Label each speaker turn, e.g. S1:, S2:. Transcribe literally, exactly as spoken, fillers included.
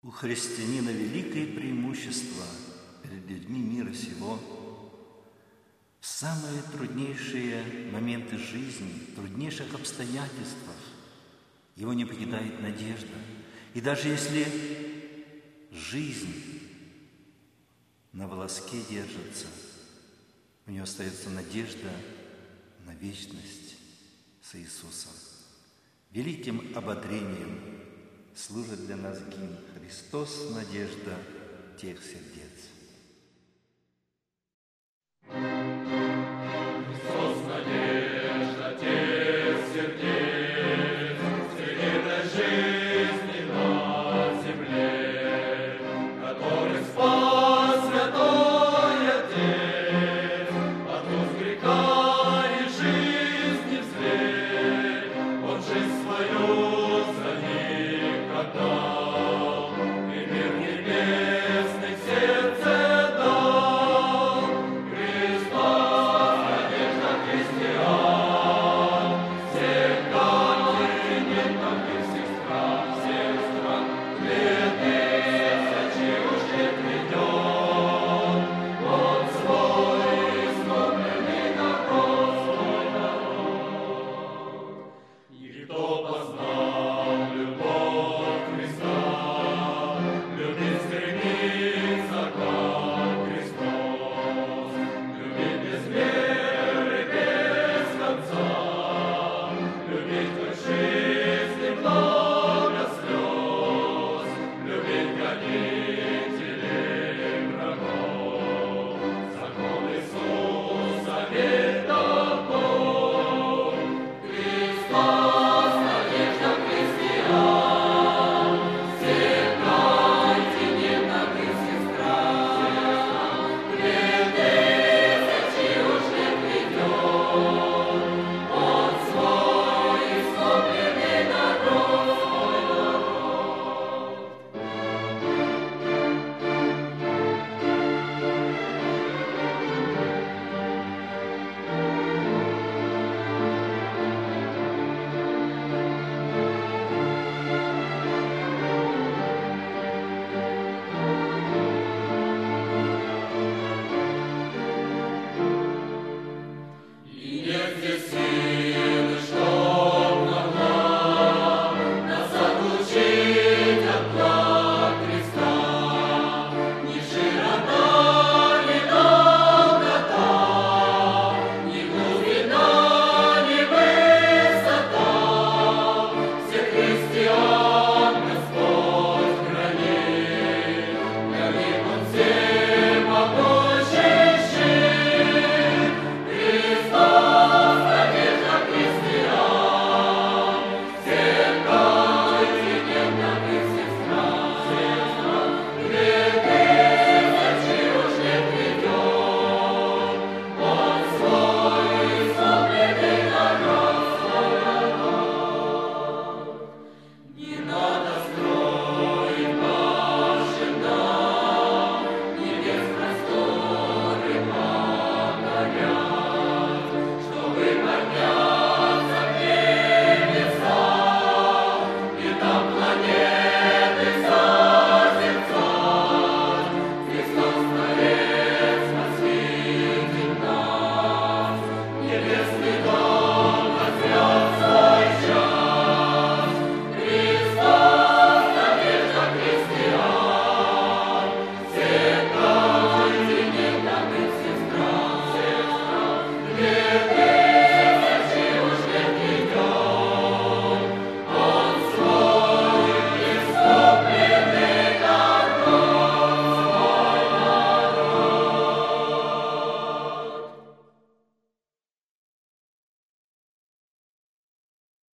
S1: У христианина великое преимущество перед людьми мира сего. В самые труднейшие моменты жизни, в труднейших обстоятельствах его не покидает надежда. И даже если жизнь на волоске держится, у него остается надежда на вечность с Иисусом. Великим ободрением служит для нас гимн «Христос, надежда тех сердец».